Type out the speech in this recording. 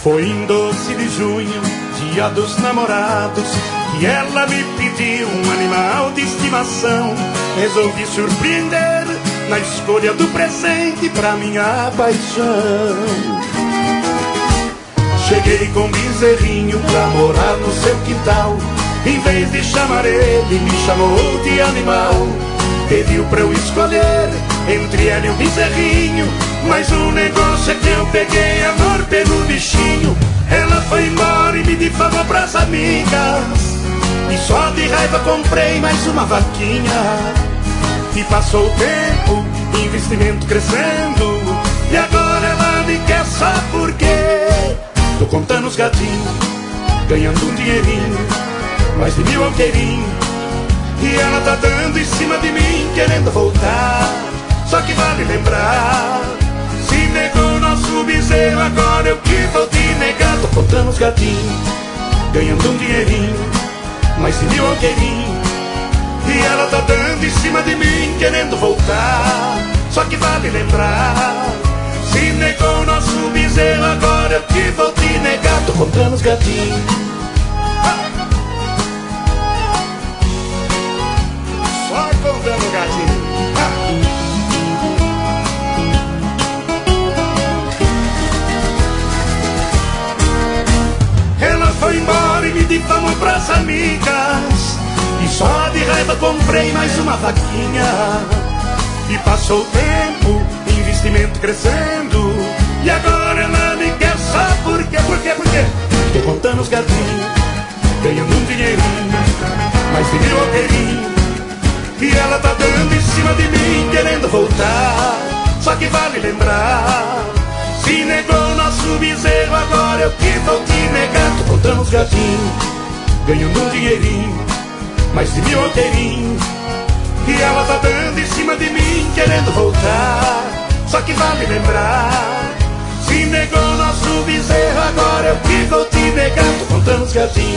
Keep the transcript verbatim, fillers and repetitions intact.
Foi em doze de junho, dia dos namorados, que ela me pediu um animal de estimação. Resolvi surpreender na escolha do presente pra minha paixão. Cheguei com um bezerrinho pra morar no seu quintal. Em vez de chamar ele, me chamou de animal. Pediu pra eu escolher entre ela e o bezerrinho, mas o negócio é que eu peguei amor pelo bichinho. Ela foi embora e me difamou pras amigas, e só de raiva comprei mais uma vaquinha. E passou o tempo, investimento crescendo, e agora ela me quer só porque tô contando os gatinhos, ganhando um dinheirinho, mais de mil alqueirinhos. E ela tá dando em cima de mim, querendo voltar. Só que vale lembrar, se negou nosso bezerro, agora eu que vou te negar. Tô contando os gatinhos, ganhando um dinheirinho, mais de mil alqueirinhos. E ela tá dando em cima de mim, querendo voltar. Só que vale lembrar, se negou nosso bezerro, agora eu que vou te negar. Tô contando os gatinhos. Só contando gatinho. Ela foi embora e me difamou pras amigas, e só de raiva comprei mais uma vaquinha. E passou o tempo, investimento crescendo, e agora ela me quer só por quê, por quê, por quê? Tô contando os gatinhos, ganhando um dinheirinho, mais de mil alqueirinhos. E ela tá dando em cima de mim, querendo voltar. Só que vale lembrar, se negou nosso bezerro, agora eu que vou te negar. Tô contando os gatinhos, ganhando um dinheirinho, mais de mil alqueirinhos. E ela tá dando em cima de mim, querendo voltar. Só que vale lembrar, se negou nosso bezerro, agora eu que vou te negar. Tô contando os gatinhos,